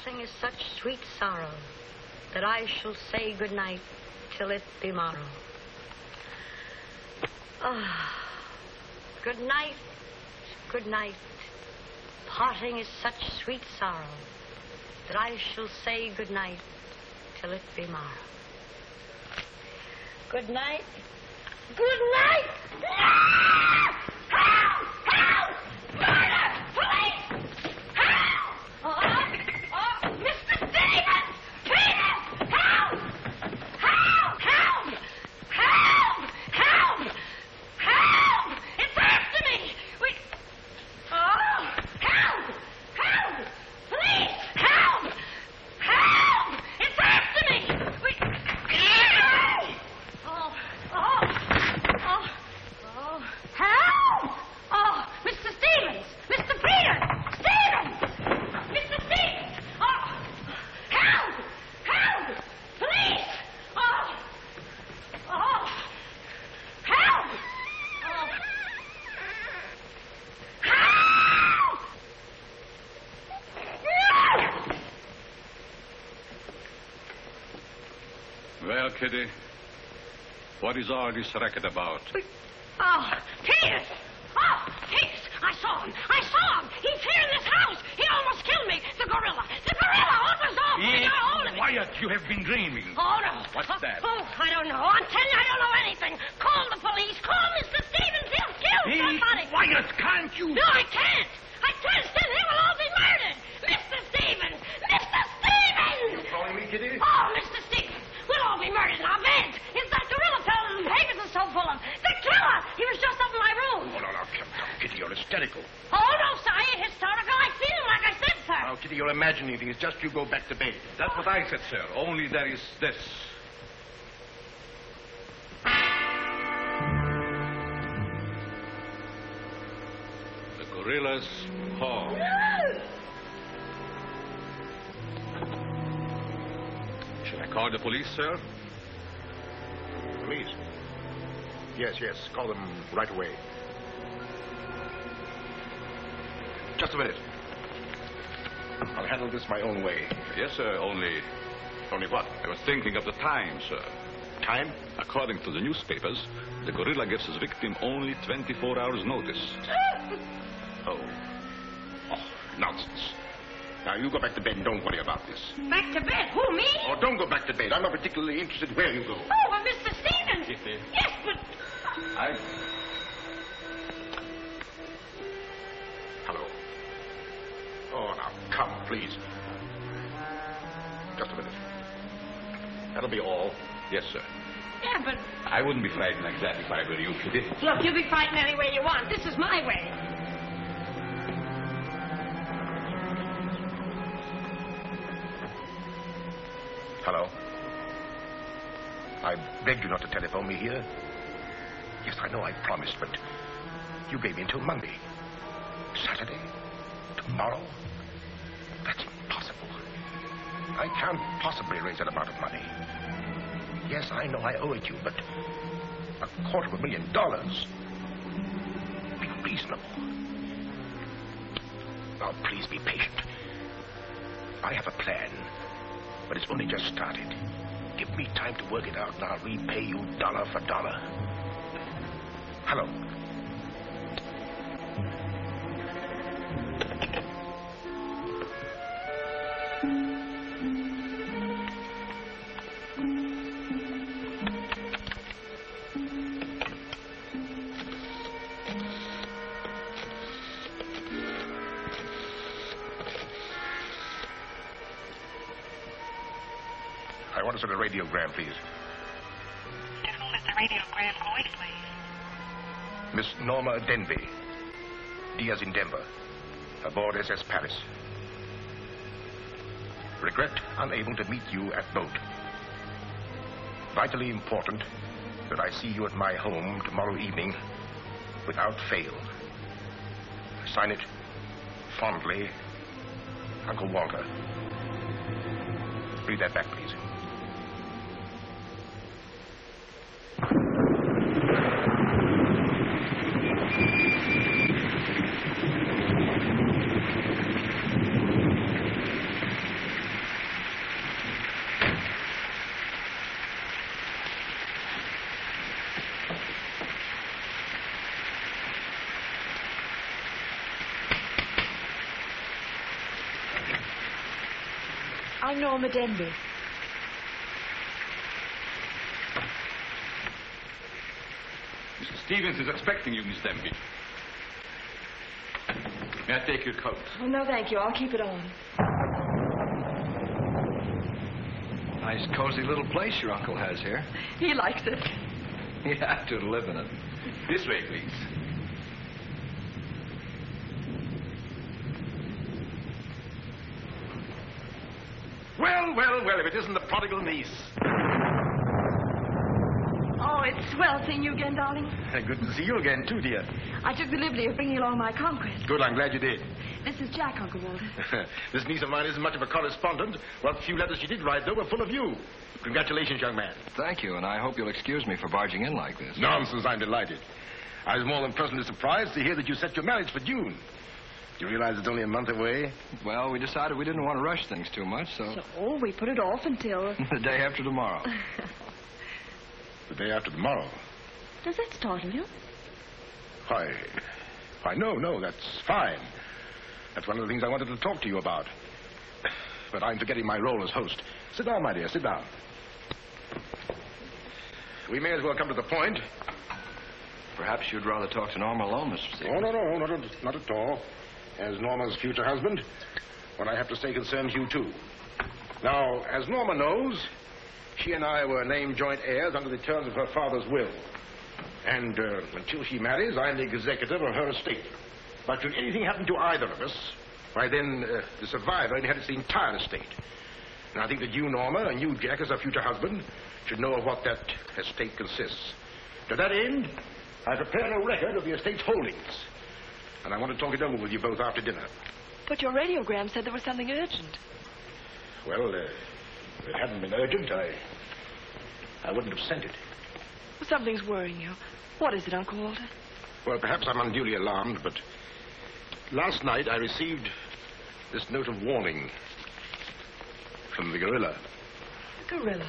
Parting is such sweet sorrow that I shall say good night till it be morrow. Good night, good night. Parting is such sweet sorrow that I shall say good night till it be morrow. Good night. Good night! Help! Help! Murder! Police! Help! Mr. Stevens! Peter! Help! Help! Help! Help! Help! Help! It's after me! Help! Help! Police! Help! Help! It's after me! Help! Oh, Mr. Stevens! Mr. Peter! Stevens! Mr. Stevens! Oh, help! Help! Police! Oh, help! Oh, help! Well, Kitty, what is all this racket about? Oh, Peters! Oh, Peters! I saw him! He's here in this house! He almost killed me! The gorilla! What was off? He got hold of me! Quiet! You have been dreaming. Oh, no. What's that? Oh, I don't know. I'm telling you, I don't know anything. Call the police. Call Mr. Stevens. He'll kill somebody. Quiet! Can't you? No, I can't. Then they will all be murdered. Mr. Stevens! Mr. Stevens! You calling me, Kitty? Oh, Mr. Stevens! We'll all be murdered in our beds. It's that gorilla fellow the papers are so full of. The killer! He was just up in my room. Oh, no, come, Kitty, you're hysterical. Oh, no, sir, I ain't hysterical. I feel him like I said, sir. Now, Kitty, you're imagining things. Just you go back to bed. That's what I said, sir. Only there is this. The gorilla's paw. Should I call the police, sir? Police? Yes. Call them right away. Just a minute. I'll handle this my own way. Yes, sir, only what? I was thinking of the time, sir. Time? According to the newspapers, the gorilla gives his victim only 24 hours' notice. Oh, nonsense. Now, you go back to bed and don't worry about this. Back to bed? Who, me? Oh, don't go back to bed. I'm not particularly interested where you go. Oh, well, Mr. Stevens. Kitty. Yes, but... Hello. Oh, now, come, please. Just a minute. That'll be all. Yes, sir. Yeah, but... I wouldn't be frightened like that if I were you, Kitty. Look, you be frightened any way you want. This is my way. Hello. I begged you not to telephone me here. Yes, I know I promised, but you gave me until Monday. Saturday? Tomorrow? That's impossible. I can't possibly raise that amount of money. Yes, I know I owe it you, but $250,000. Be reasonable. Now, please be patient. I have a plan, but it's only just started. Give me time to work it out, and I'll repay you dollar for dollar. Hello. I want to send a radiogram, please. To whom is the radiogram going, please? Miss Norma Denby. Diaz in Denver. Aboard SS Paris. Regret unable to meet you at boat. Vitally important that I see you at my home tomorrow evening without fail. Sign it fondly, Uncle Walter. Read that back, please. I'm Norma Denby. Mr. Stevens is expecting you, Miss Denby. May I take your coat? Oh, no, thank you. I'll keep it on. Nice, cozy little place your uncle has here. He likes it. You have to live in it. This way, please. Well, if it isn't the prodigal niece. Oh, it's swell seeing you again, darling. Good to see you again, too, dear. I took the liberty of bringing along my conquest. Good, I'm glad you did. This is Jack, Uncle Walter. This niece of mine isn't much of a correspondent. What few letters she did write, though, were full of you. Congratulations, young man. Thank you, and I hope you'll excuse me for barging in like this. Nonsense, I'm delighted. I was more than pleasantly surprised to hear that you set your marriage for June. Do you realize it's only a month away? Well, we decided we didn't want to rush things too much, so... So we put it off until... the day after tomorrow. The day after tomorrow? Does that startle you? Why, no, that's fine. That's one of the things I wanted to talk to you about. But I'm forgetting my role as host. Sit down, my dear, sit down. We may as well come to the point. Perhaps you'd rather talk to Norma alone, Mr. Stevens. Oh, no, not at all. As Norma's future husband, what I have to say concerns you, too. Now, as Norma knows, she and I were named joint heirs under the terms of her father's will. And until she marries, I'm the executor of her estate. But should anything happen to either of us, why then the survivor inherits the entire estate. And I think that you, Norma, and you, Jack, as her future husband, should know of what that estate consists. To that end, I prepared a record of the estate's holdings. And I want to talk it over with you both after dinner. But your radiogram said there was something urgent. Well, if it hadn't been urgent, I wouldn't have sent it. Something's worrying you. What is it, Uncle Walter? Well, perhaps I'm unduly alarmed, but last night I received this note of warning from the gorilla. The gorilla?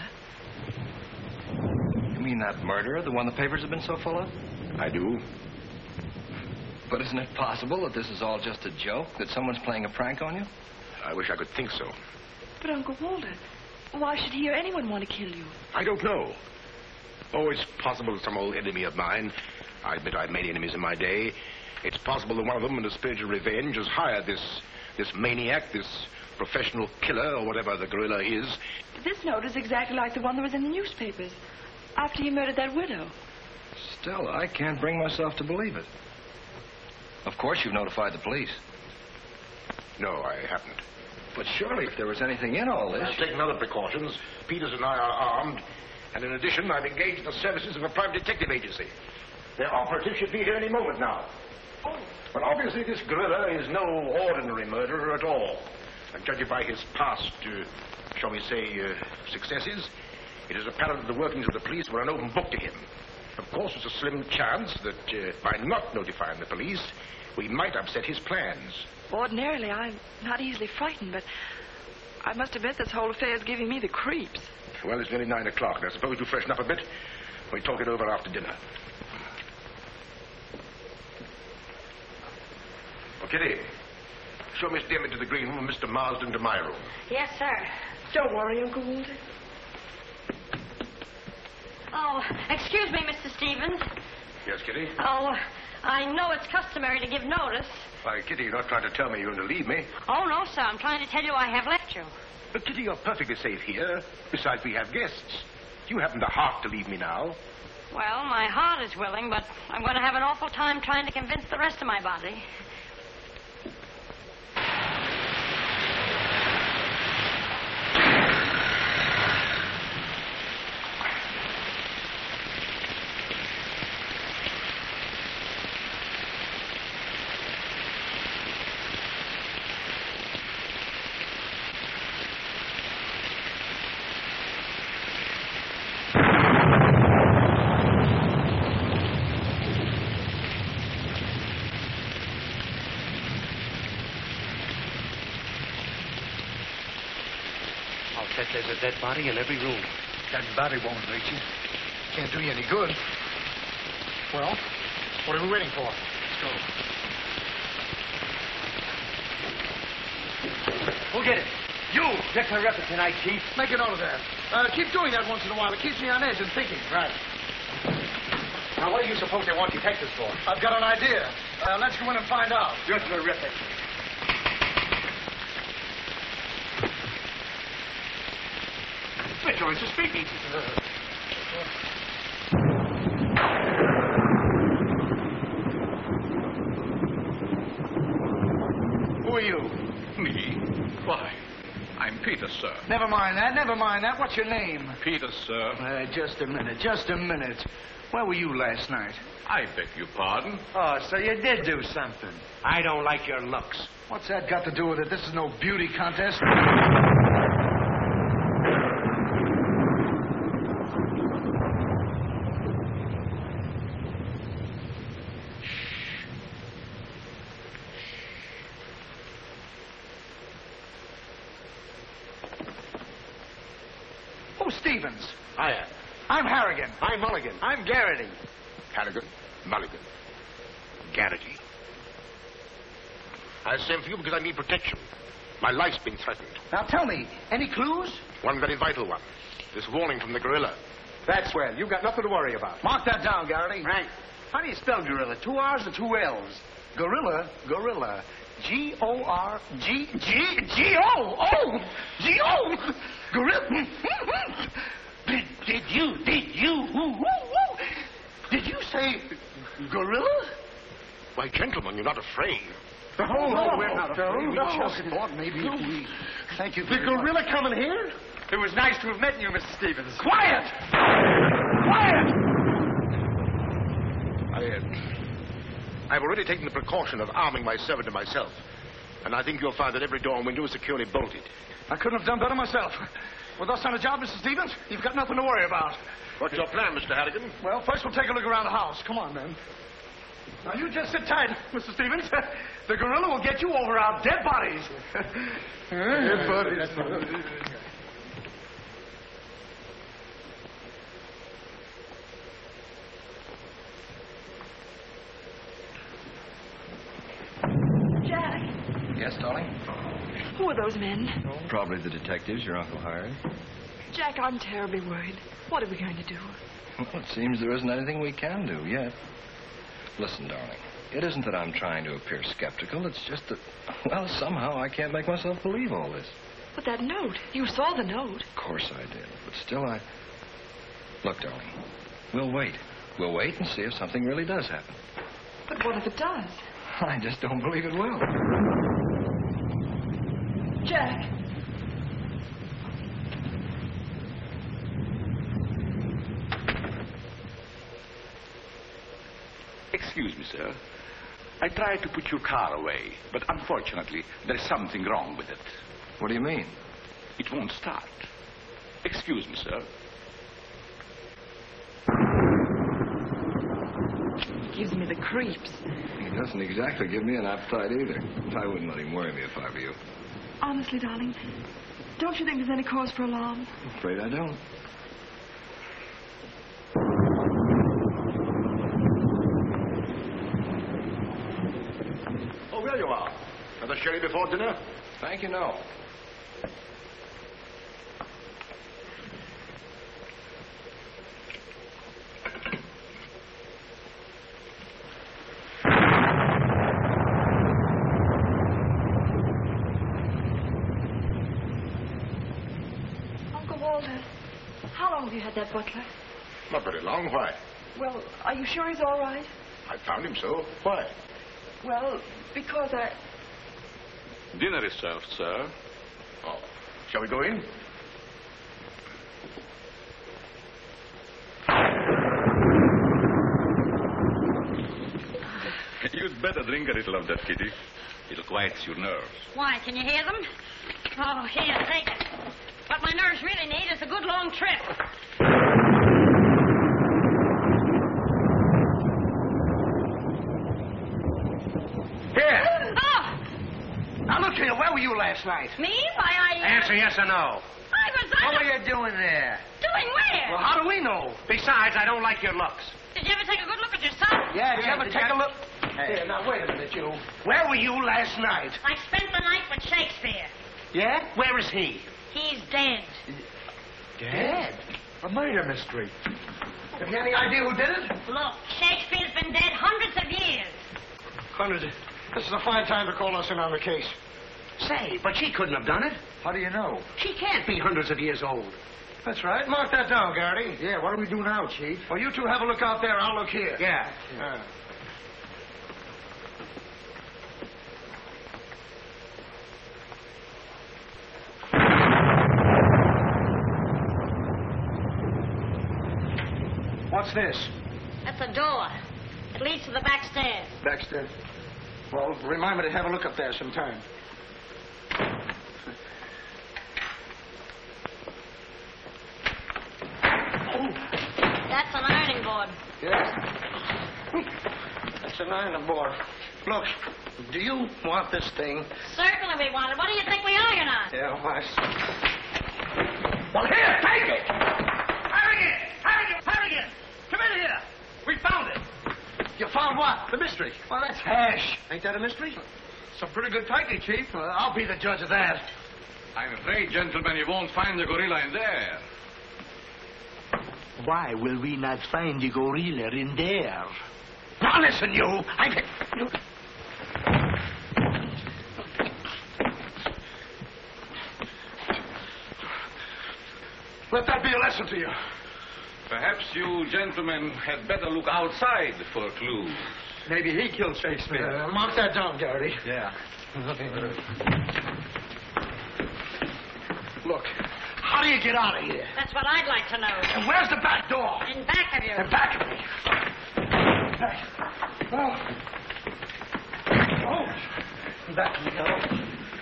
You mean that murderer, the one the papers have been so full of? I do. But isn't it possible that this is all just a joke, that someone's playing a prank on you? I wish I could think so. But, Uncle Walter, why should he or anyone want to kill you? I don't know. Oh, it's possible that some old enemy of mine, I admit I've many enemies in my day, it's possible that one of them, in a spirit of revenge, has hired this maniac, this professional killer, or whatever the gorilla is. This note is exactly like the one that was in the newspapers after you murdered that widow. Still, I can't bring myself to believe it. Of course you've notified the police. No, I haven't. But surely if there was anything in all this... I've taken other precautions. Peters and I are armed. And in addition, I've engaged the services of a private detective agency. Their operative should be here any moment now. But obviously this gorilla is no ordinary murderer at all. And judging by his past, shall we say, successes, it is apparent that the workings of the police were an open book to him. Of course, there's a slim chance that by not notifying the police, we might upset his plans. Ordinarily, I'm not easily frightened, but I must admit this whole affair is giving me the creeps. Well, it's nearly 9 o'clock. I suppose you freshen up a bit. We talk it over after dinner. Oh, Kitty, show Miss Dim into the green room and Mr. Marsden to my room. Yes, sir. Don't worry, Uncle Walter. Oh, excuse me, Mr. Stevens. Yes, Kitty? Oh, I know it's customary to give notice. Why, Kitty, you're not trying to tell me you're going to leave me. Oh, no, sir. I'm trying to tell you I have left you. But, Kitty, you're perfectly safe here. Besides, we have guests. You haven't the heart to leave me now. Well, my heart is willing, but I'm going to have an awful time trying to convince the rest of my body. There's a dead body in every room. That body won't hurt you. Can't do you any good. Well, what are we waiting for? Let's go. Who'll get it? You get a rip tonight, Chief. Make a note of that. Keep doing that once in a while. It keeps me on edge and thinking. Right. Now, what do you suppose they want detectives for? I've got an idea. Let's go in and find out. You're terrific. Mr. Joyce is speaking. Who are you? Me? Why, I'm Peter, sir. Never mind that. What's your name? Peter, sir. Just a minute. Where were you last night? I beg your pardon. Oh, so you did do something. I don't like your looks. What's that got to do with it? This is no beauty contest. Oh, Stevens. Hiya. I'm Harrigan. I'm Mulligan. I'm Garrity. Harrigan, Mulligan, Garrity. I sent for you because I need protection. My life's been threatened. Now tell me, any clues? One very vital one. This warning from the gorilla. That's well. You've got nothing to worry about. Mark that down, Garrity. Right. How do you spell gorilla? 2 R's or 2 L's? Gorilla. Gorilla. Gorilla. Did you say gorilla? Why, gentlemen, you're not afraid. No, we're not afraid. We just thought maybe if we... Thank you The very much. gorilla coming here? It was nice to have met you, Mr. Stevens. Quiet! I've already taken the precaution of arming my servant and myself. And I think you'll find that every door and window is securely bolted. I couldn't have done better myself. With us on the job, Mr. Stevens, you've got nothing to worry about. What's your plan, Mr. Harrigan? Well, first we'll take a look around the house. Come on, then. Now, you just sit tight, Mr. Stevens. The gorilla will get you over our dead bodies. Dead bodies. Jack, Yes, darling? who are those men? Probably the detectives your uncle hired. Jack, I'm terribly worried. What are we going to do? Well, it seems there isn't anything we can do yet. Listen, darling, it isn't that I'm trying to appear skeptical. It's just that, well, somehow I can't make myself believe all this. But that note, you saw the note. Of course I did, but still Look, darling, we'll wait. We'll wait and see if something really does happen. But what if it does? I just don't believe it will. Jack. Excuse me, sir. I tried to put your car away, but unfortunately, there's something wrong with it. What do you mean? It won't start. Excuse me, sir. Gives me the creeps. He doesn't exactly give me an appetite either. I wouldn't let him worry me if I were you. Honestly, darling, don't you think there's any cause for alarm? I'm afraid I don't. Oh, there you are. Another sherry before dinner? Thank you, no. Uncle Walter, how long have you had that butler? Not very long. Why? Well, are you sure he's all right? I found him so. Why? Well, because Dinner is served, sir. Oh. Shall we go in? You'd better drink a little of that, Kitty. It'll quiet your nerves. Why, can you hear them? Oh, here, take it. What my nerves really need is a good long trip. Here. Oh, Now, look here. Where were you last night? me? Why, Answer yes or no. I What was were you doing there? doing where? Well, how do we know? Besides, I don't like your looks. Did you ever take a good look at yourself? Yeah, did you ever take a look? Here, now, wait a minute, you. Where were you last night? I spent the night with Shakespeare. Yeah? Where is he? He's dead. Dead? A murder mystery. Have you any idea who did it? Look, Shakespeare's been dead hundreds of years. Hundreds. This is a fine time to call us in on the case. Say, but she couldn't have done it. How do you know? She can't be hundreds of years old. That's right. Mark that down, Garrity. Yeah, what do we do now, Chief? Well, you two have a look out there. I'll look here. Yeah. What's this? That's a door. It leads to the back stairs. Backstairs. Well, remind me to have a look up there sometime. That's an ironing board. Yes. That's an ironing board. Look, do you want this thing? Certainly we want it. What do you think we iron on? Yeah, I see. Well, here, take it! Harrigan! Come in here! We found it. You found what? The mystery. Well, that's hash. Ain't that a mystery? Some pretty good piping, Chief. I'll be the judge of that. I'm afraid, gentlemen, you won't find the gorilla in there. Why will we not find the gorilla in there? Now listen, you. Let that be a lesson to you. Perhaps you gentlemen had better look outside for clues. Maybe he killed Shakespeare. Mark that down, Garrity. Yeah. Look, how do you get out of here? That's what I'd like to know. And where's the back door? In back of you. In back of me. Back we go.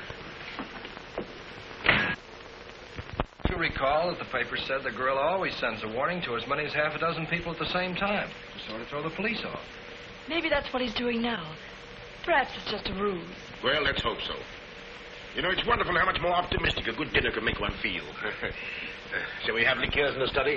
You recall that the paper said the gorilla always sends a warning to as many as half a dozen people at the same time to sort of throw the police off. Maybe that's what he's doing now. Perhaps it's just a ruse. Well, let's hope so. You know, it's wonderful how much more optimistic a good dinner can make one feel. Shall we have liqueurs in the study?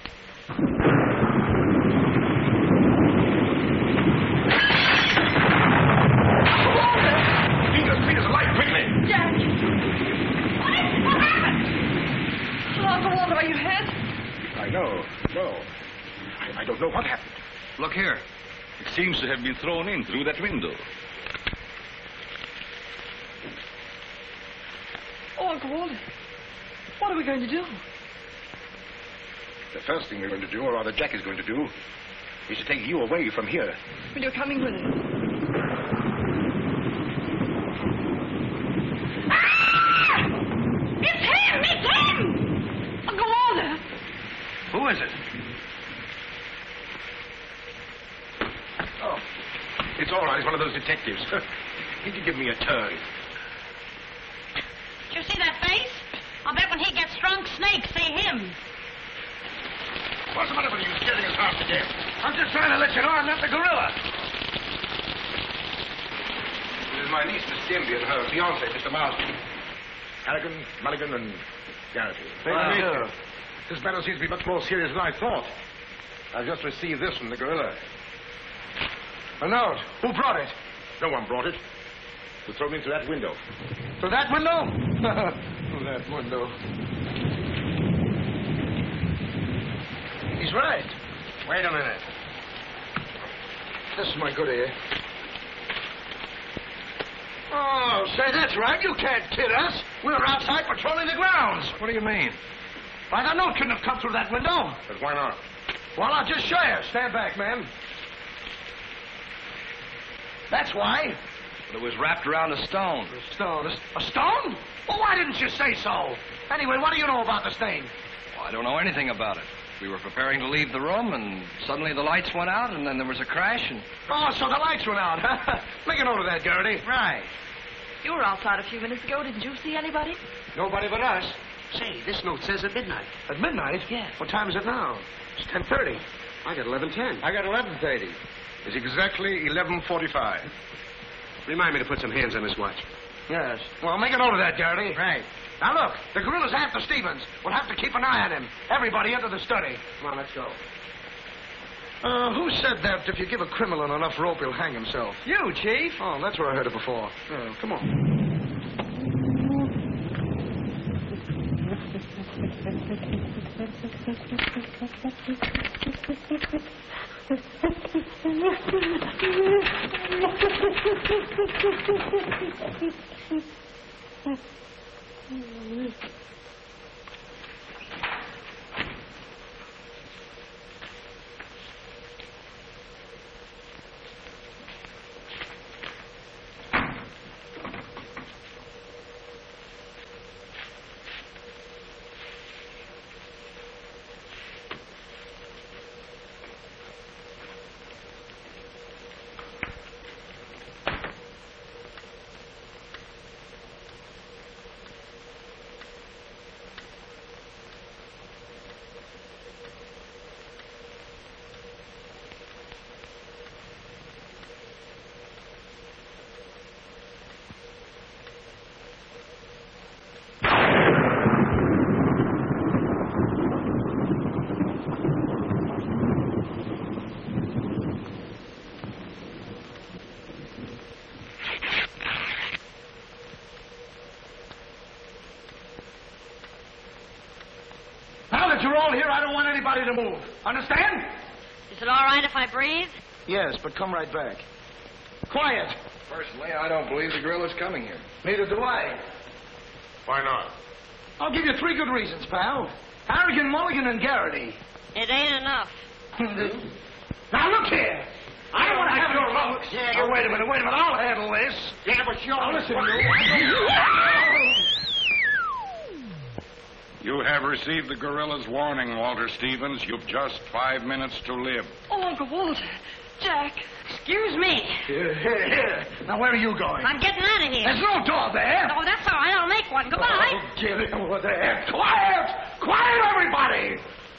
Peter's alive, quickly! Jack! What happened? Oh, Uncle Walter, are you hit? I know. No. I don't know what happened. Look here. It seems to have been thrown in through that window. Oh, Uncle Walter, what are we going to do? The first thing we're going to do, or rather Jack is going to do, is to take you away from here. Well, you're coming with us. Ah! It's him! It's him! Uncle Walter! Who is it? Oh, it's all right. It's one of those detectives. He can give me a turn. Did you see that face? I'll bet when he gets drunk, snakes see him. What's the matter with you scaring us half to death? I'm just trying to let you know I'm not the gorilla. This is my niece, Miss Denby, and her fiancé, Mr. Marsden. Harrigan, Mulligan, and Garrity. This matter seems to be much more serious than I thought. I've just received this from the gorilla. A note. Who brought it? No one brought it. It was thrown into that window. Through that window? Through that window. He's right. Wait a minute. This is my good ear. Oh, say, that's right. You can't kid us. We were outside patrolling the grounds. What do you mean? Why, the note couldn't have come through that window. But why not? Well, I'll just show you. Stand back, man. That's why. But it was wrapped around a stone. A stone? A stone? Well, why didn't you say so? Anyway, what do you know about the stain? Well, I don't know anything about it. We were preparing to leave the room, and suddenly the lights went out, and then there was a crash, and... Oh, so the lights went out. Make a note of that, Garrity. Right. You were outside a few minutes ago. Didn't you see anybody? Nobody but us. Say, this note says at midnight. At midnight? Yes. What time is it now? It's 10:30. I got 11:10. I got 11:30. It's exactly 11:45. Remind me to put some hands on this watch. Yes. Well, make a note of that, Garrity. Right. Now, look, the gorilla's after Stevens. We'll have to keep an eye on him. Everybody into the study. Come on, let's go. Who said that if you give a criminal enough rope, he'll hang himself? You, Chief. Oh, that's where I heard it before. Come on. You're all here. I don't want anybody to move. Understand? Is it all right if I breathe? Yes, but come right back. Quiet. Personally, I don't believe the gorilla's coming here. Neither do I. Why not? I'll give you 3 good reasons, pal. Harrigan, Mulligan, and Garrity. It ain't enough. Now, look here. I don't want to have your looks. Yeah, oh, wait a minute. I'll handle this. Yeah, but you're... Now, listen, you. You have received the gorilla's warning, Walter Stevens. You've just 5 minutes to live. Oh, Uncle Walter. Jack. Excuse me. Here. Now, where are you going? I'm getting out of here. There's no door there. Oh, that's all right. I'll make one. Goodbye. Oh, get it over there. Quiet! Quiet, everybody!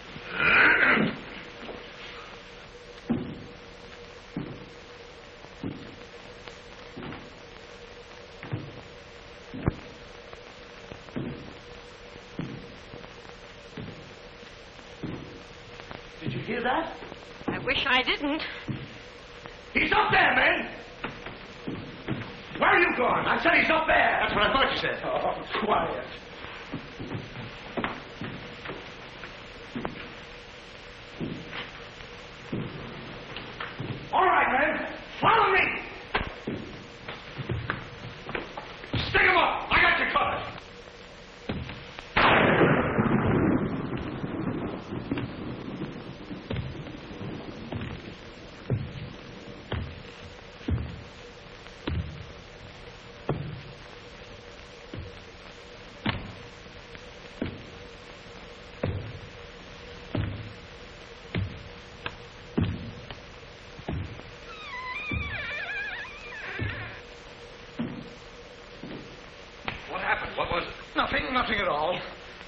Did you hear that? I wish I didn't. He's up there, man! Where are you going? I said he's up there. That's what I thought you said. Oh, quiet. All right, man. Follow me. Stick him up. I got you covered. What was it? Nothing at all.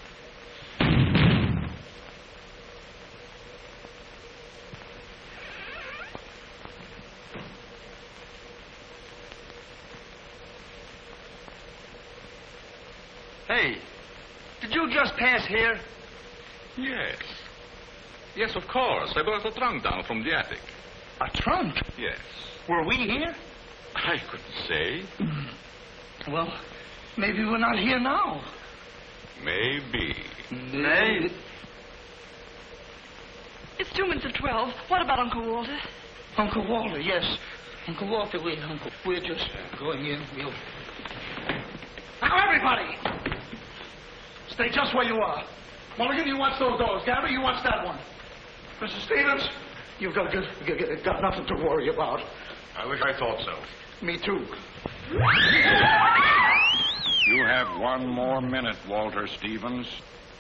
Hey, did you just pass here? Yes. Yes, of course. I brought a trunk down from the attic. A trunk? Yes. Were we here? I couldn't say. Well, maybe we're not here now. Maybe. Maybe. It's 2 minutes of 12. What about Uncle Walter? Uncle Walter, yes. Uncle Walter, we're just going in. Now, everybody! Stay just where you are. Mulligan, you watch those doors. Gabby, you watch that one. Mr. Stevens, you've got nothing to worry about. I wish I thought so. Me too. You have 1 more minute, Walter Stevens.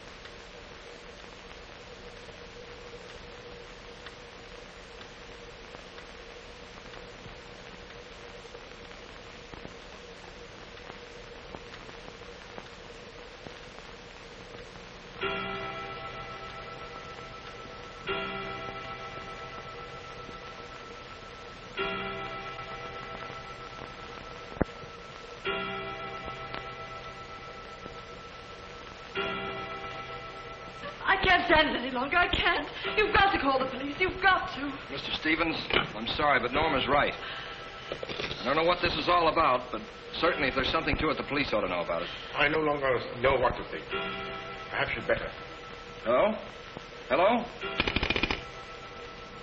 I can't stand it any longer. I can't. You've got to call the police. You've got to. Mr. Stevens, I'm sorry, but Norma's right. I don't know what this is all about, but certainly if there's something to it, the police ought to know about it. I no longer know what to think. Perhaps you'd better. Hello? Hello?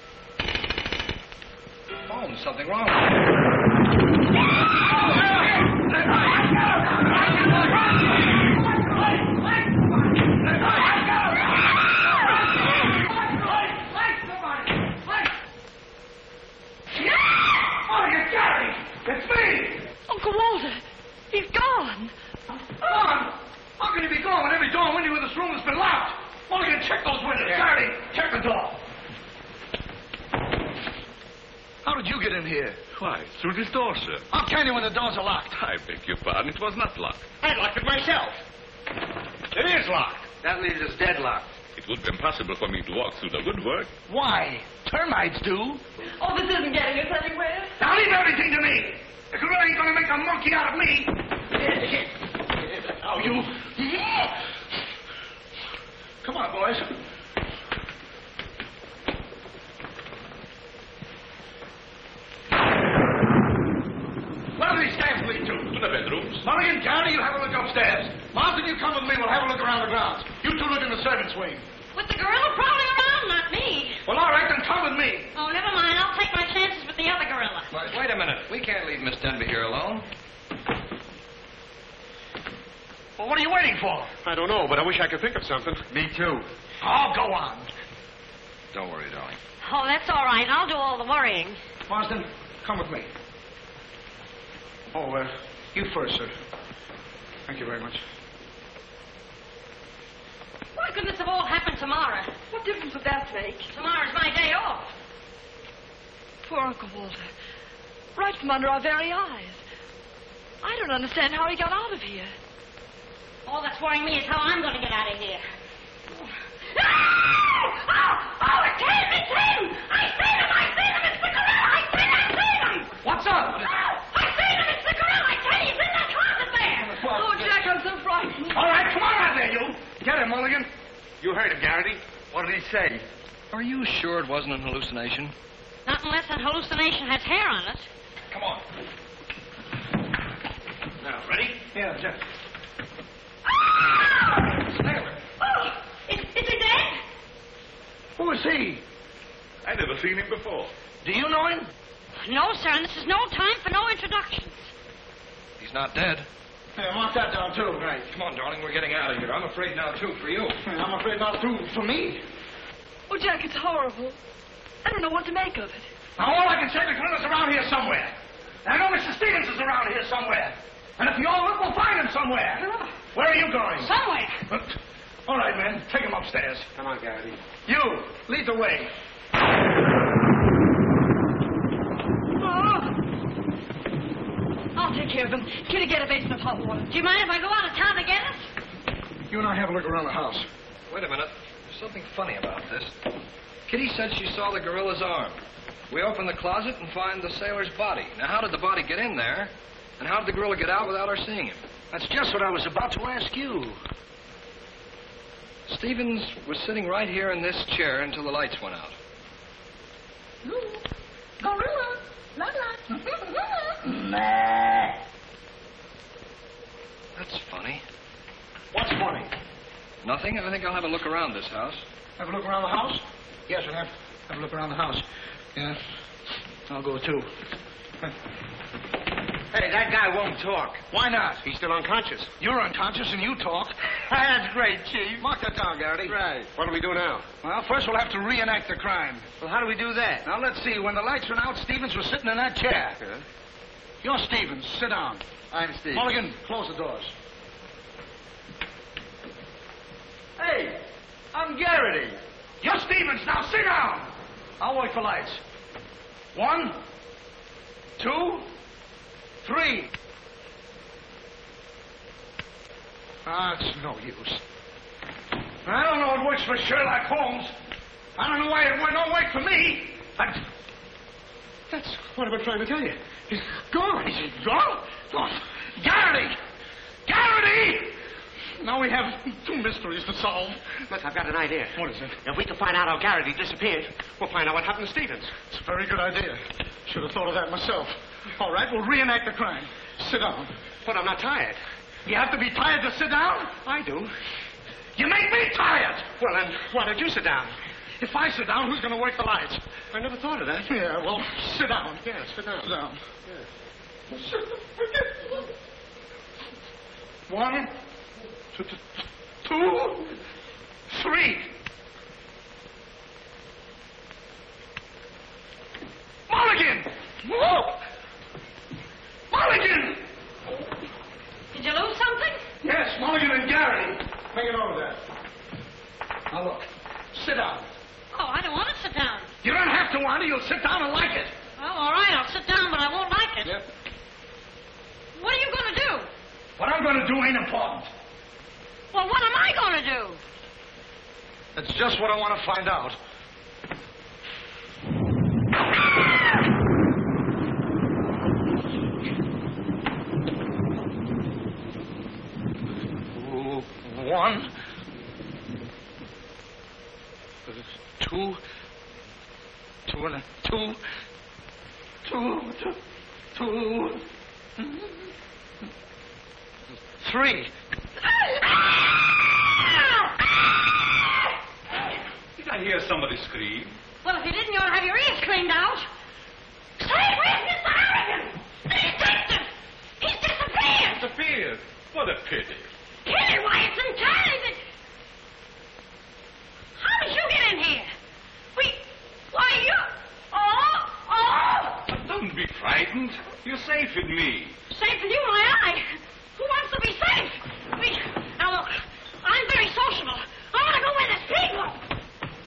Holmes, something wrong. It's me! Uncle Walter, he's gone. Gone? How can he be gone when every door and window in this room has been locked? Mulligan, check those windows. Gary, check the door. How did you get in here? Why, through this door, sir. I'll tell you when the doors are locked. I beg your pardon. It was not locked. I locked it myself. It is locked. That leaves us deadlocked. It would be impossible for me to walk through the woodwork. Why? Termites do. Oh, this isn't getting us anywhere. Now leave everything to me. The gorilla ain't gonna make a monkey out of me. Now you. Come on, boys. Where do these stairs lead to? To the bedrooms. Mulligan, Johnny, you have a look upstairs. Marsden, you come with me. We'll have a look around the grounds. You two look in the servants' wing. With the gorilla prowling around, not me. Well, all right, then come with me. Oh, never mind. I'll take my chances with the other gorilla. Wait a minute. We can't leave Miss Denby here alone. Well, what are you waiting for? I don't know, but I wish I could think of something. Me too. Oh, go on. Don't worry, darling. Oh, that's all right. I'll do all the worrying. Marsden, come with me. Oh, you first, sir. Thank you very much. Why couldn't this have all happened tomorrow? What difference would that make? Tomorrow's my day off. Poor Uncle Walter. Right from under our very eyes. I don't understand how he got out of here. All that's worrying me is how I'm going to get out of here. Oh, it's him! It's him! I seen him! It's the gorilla! I seen him! What's up? Oh, I seen him! It's the gorilla! I tell you, he's in that closet there! Oh, Jack, I'm so frightened. All right, come on out there, you. Get him, Mulligan. You heard him, Garrity. What did he say? Are you sure it wasn't an hallucination? Not unless that hallucination has hair on it. Come on. Now, ready? Yeah, Jeff. Sailor! Oh, is he dead? Who is he? I never seen him before. Do you know him? No, sir, and this is no time for no introductions. He's not dead. Yeah, mark that down, too. Right. Come on, darling, we're getting out of here. I'm afraid now, too, for you. I'm afraid not, too, for me. Oh, Jack, it's horrible. I don't know what to make of it. Now, all I can say, the gorilla's around here somewhere. And I know Mr. Stevens is around here somewhere. And if you all look, we'll find him somewhere. Where are you going? Somewhere. All right, men, take him upstairs. Come on, Garrity. You, lead the way. I'll take care of him. Kitty, get a basin of hot water. Do you mind if I go out of town to get us? You and I have a look around the house. Wait a minute. There's something funny about this. Kitty said she saw the gorilla's arm. We open the closet and find the sailor's body. Now, how did the body get in there? And how did the gorilla get out without our seeing him? That's just what I was about to ask you. Stevens was sitting right here in this chair until the lights went out. Gorilla. La la. That's funny. What's funny? Nothing. I think I'll have a look around this house. Have a look around the house? Yes, we'll have a look around the house. Yeah. I'll go, too. Hey, that guy won't talk. Why not? He's still unconscious. You're unconscious and you talk. That's great, Chief. Mark that down, Garrity. Right. What do we do now? Well, first we'll have to reenact the crime. Well, how do we do that? Now, let's see. When the lights went out, Stevens was sitting in that chair. Yeah. You're Stevens. Sit down. I'm Steve. Mulligan, close the doors. Hey, I'm Garrity. You're Stevens. Now, sit down. I'll wait for lights. 1, 2, 3. It's no use. I don't know it works for Sherlock Holmes. I don't know why it don't work for me. That's what I've been trying to tell you. He's gone. He's gone? Oh, Garrity! Garrity! Now we have 2 mysteries to solve. Look, I've got an idea. What is it? If we can find out how Garrity disappeared, we'll find out what happened to Stevens. It's a very good idea. Should have thought of that myself. All right, we'll reenact the crime. Sit down. But I'm not tired. You have to be tired to sit down? I do. You make me tired! Well, then, why don't you sit down? If I sit down, who's going to work the lights? I never thought of that. Yeah, well, sit down. Yeah, sit down. Sit down. Yeah. One, two, three. Mulligan! Whoa! Mulligan! Did you lose something? Yes, Mulligan and Gary. Bring it over there. Now look, sit down. Oh, I don't want to sit down. You don't have to want it. You'll sit down and like it. Oh, all right, I'll sit down, but I won't like it. Yep. What are you going to do? What I'm going to do ain't important. Well, what am I going to do? That's just what I want to find out. One, two, three. Did I hear somebody scream? Well, if you didn't, you ought to have your ears cleaned out. Say, where's Mr. Harrigan? The detective! He's disappeared! Disappeared? What a pity. Kitty, why, it's entirely the... How did you get in here? Why, you... Oh! But don't be frightened. You're safe with me. Safe with you, my eye. Who wants to be safe? Now, look, I'm very sociable. I want to go where there's people.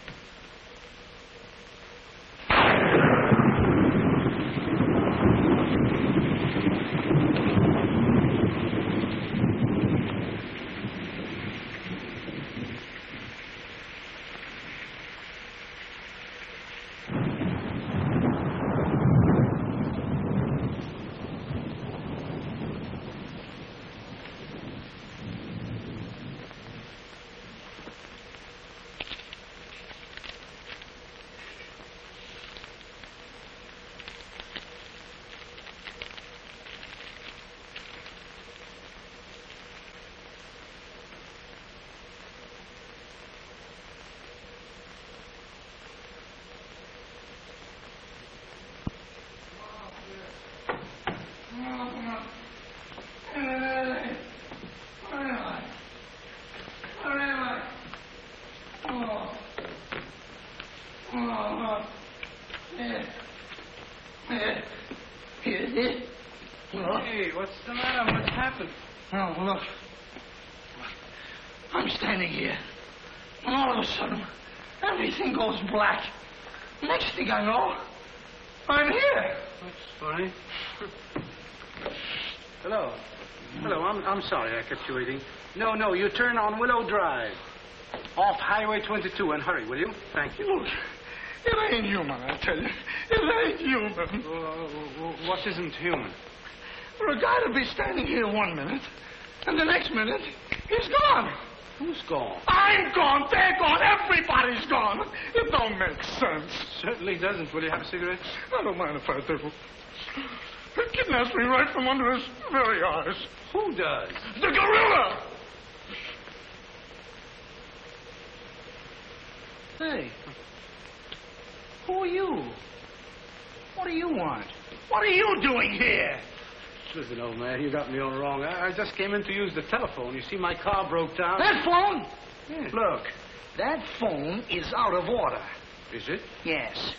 Hey, what's the matter? What's happened? Oh, look. I'm standing here. And all of a sudden, everything goes black. Next thing I know, I'm here. That's funny. Hello. Hello, I'm sorry I kept you waiting. No, you turn on Willow Drive. Off Highway 22, and hurry, will you? Thank you. Look, it ain't human, I tell you. It ain't human. What isn't human? For a guy to be standing here 1 minute, and the next minute, he's gone. Who's gone? I'm gone. They're gone. Everybody's gone. It don't make sense. Certainly doesn't. Will you have a cigarette? I don't mind if I do. He kidnaps me right from under his very eyes. Who does? The gorilla! Hey. Who are you? What do you want? What are you doing here? Listen, old man, you got me all wrong. I just came in to use the telephone. You see, my car broke down. That phone? Yeah. Look, that phone is out of order. Is it? Yes.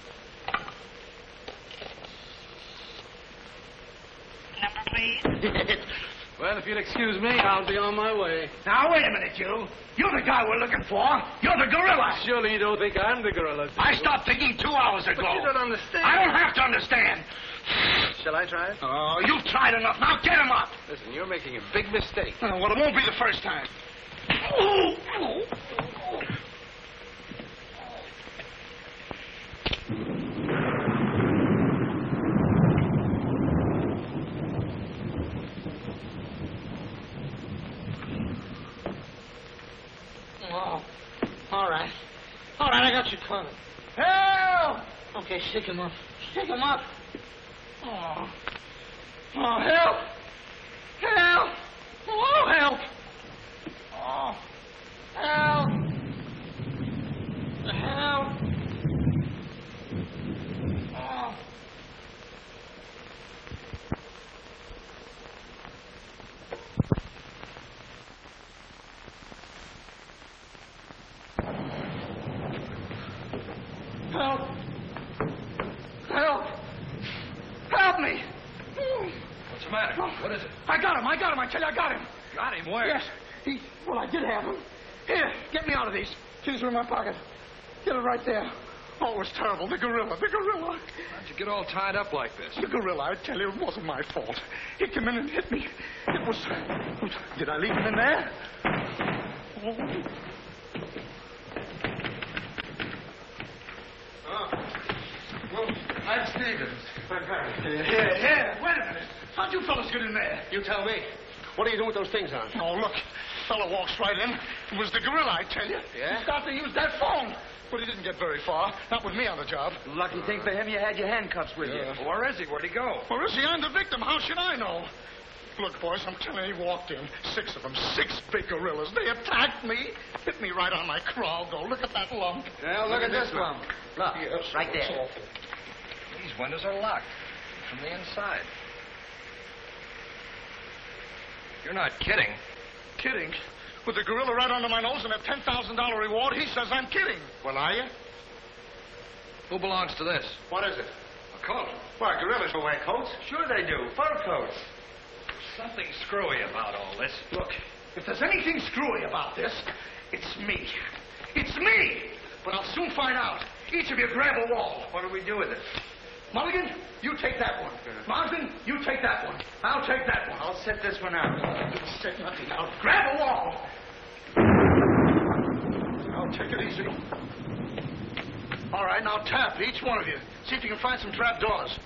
Number, please. Well, if you'll excuse me, I'll be on my way. Now, wait a minute, you. You're the guy we're looking for. You're the gorilla. Surely you don't think I'm the gorilla, do I you? stopped thinking 2 hours ago. But you don't understand. I don't have to understand. Shall I try it? Oh, you've tried enough. Now get him up. Listen, you're making a big mistake. Oh, well, it won't be the first time. Oh, all right. All right, I got you covered. Help! Okay, stick him up. Stick him up. Oh. Oh, help! Help! Oh, help! Oh, help! Help! the matter? What is it? I got him. I tell you, I got him. Got him? Where? Yes. Well, I did have him. Here, get me out of these. Keys are in my pocket. Get it right there. Oh, it was terrible. The gorilla. How'd you get all tied up like this? The gorilla, I tell you, it wasn't my fault. He came in and hit me. It was... Did I leave him in there? Well, I'm Stevens. Yeah. Wait a minute. How'd you fellas get in there? You tell me. What are you doing with those things on? Oh, look. Fellow walks right in. It was the gorilla, I tell you. Yeah? He started to use that phone. But he didn't get very far. Not with me on the job. Lucky thing for him you had your handcuffs with you. Well, where is he? Where'd he go? Where is he? I'm the victim. How should I know? Look, boys, I'm telling you, he walked in. 6 of them. 6 big gorillas. They attacked me. Hit me right on my crawl. Go. Look at that lump. Well, look at this lump. Look, Yes, right it's there. awful. These windows are locked from the inside. You're not kidding. Kidding? With the gorilla right under my nose and a $10,000 reward, he says I'm kidding. Well, are you? Who belongs to this? What is it? A coat. Why, gorillas don't wear coats. Sure they do. Fur coats. Something screwy about all this. Look, if there's anything screwy about this, it's me. It's me! But I'll soon find out. Each of you grab a wall. What do we do with it? Mulligan, you take that one. Marsden, you take that one. I'll take that one. I'll set this one out. You set nothing out. Grab a wall. Now, take it easy. All right, now tap, each one of you. See if you can find some trap doors.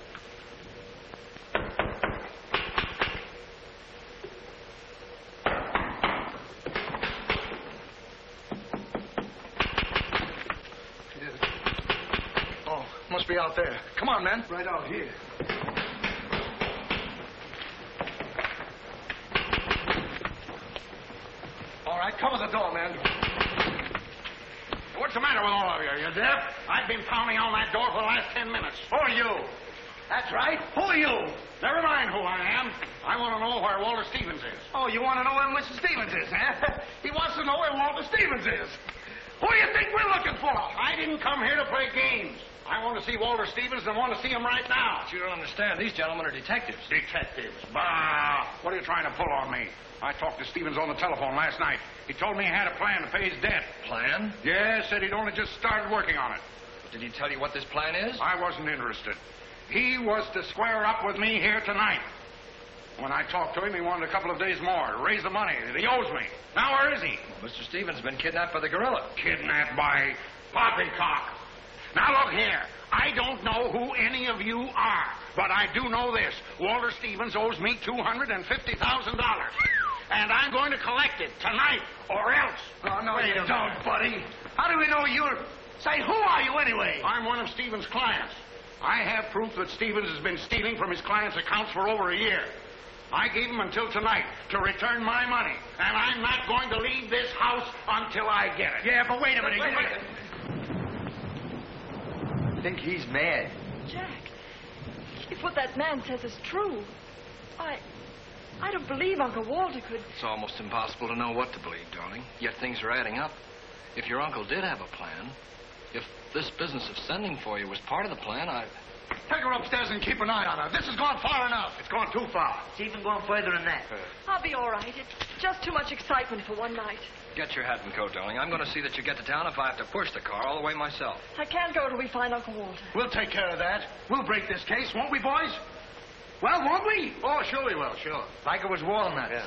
Oh, must be out there. Come on, men. Right out here. All right, cover the door, man. What's the matter with all of you? You deaf? I've been pounding on that door for the last 10 minutes. Who are you? That's right. Who are you? Never mind who I am. I want to know where Walter Stevens is. Oh, you want to know where Mr. Stevens is, huh? He wants to know where Walter Stevens is. Who do you think we're looking for? I didn't come here to play games. I want to see Walter Stevens and want to see him right now. But you don't understand. These gentlemen are detectives. Detectives? Bah! What are you trying to pull on me? I talked to Stevens on the telephone last night. He told me he had a plan to pay his debt. Plan? Yes, said he'd only just started working on it. Did he tell you what this plan is? I wasn't interested. He was to square up with me here tonight. When I talked to him, he wanted a couple of days more to raise the money that he owes me. Now, where is he? Well, Mr. Stevens has been kidnapped by the gorilla. Kidnapped by poppycock. Now, look here. I don't know who any of you are, but I do know this. Walter Stevens owes me $250,000. And I'm going to collect it tonight, or else. Oh, no, Wait you a don't, minute. buddy. How do we know you're... Say, who are you anyway? I'm one of Stevens' clients. I have proof that Stevens has been stealing from his clients' accounts for over a year. I gave him until tonight to return my money, and I'm not going to leave this house until I get it. Yeah, but wait a minute. I think he's mad. Jack, if what that man says is true, I don't believe Uncle Walter could... It's almost impossible to know what to believe, darling. Yet things are adding up. If your uncle did have a plan, if this business of sending for you was part of the plan, Take her upstairs and keep an eye on her. This has gone far enough. It's gone too far. It's even going further than that. I'll be all right. It's just too much excitement for one night. Get your hat and coat, darling. I'm going to see that you get to town if I have to push the car all the way myself. I can't go till we find Uncle Walter. We'll take care of that. We'll break this case, won't we, boys? Well, won't we? Oh, sure we will, sure. Like it was walnuts. Yeah.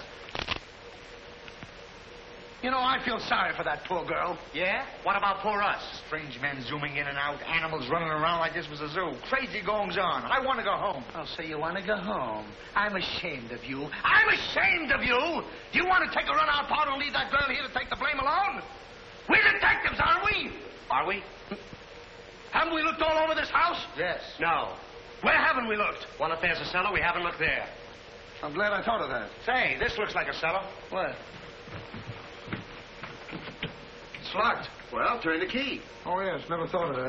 You know, I feel sorry for that poor girl. Yeah? What about poor us? Strange men zooming in and out, animals running around like this was a zoo. Crazy goings on. I want to go home. I'll say you want to go home. I'm ashamed of you. I'm ashamed of you. Do you want to take a run out part and leave that girl here to take the blame alone? We're detectives, aren't we? Are we? Haven't we looked all over this house? Yes. No. Where haven't we looked? Well, if there's a cellar, we haven't looked there. I'm glad I thought of that. Say, this looks like a cellar. What? It's locked. Well, turn the key. Oh, yes. Never thought of that.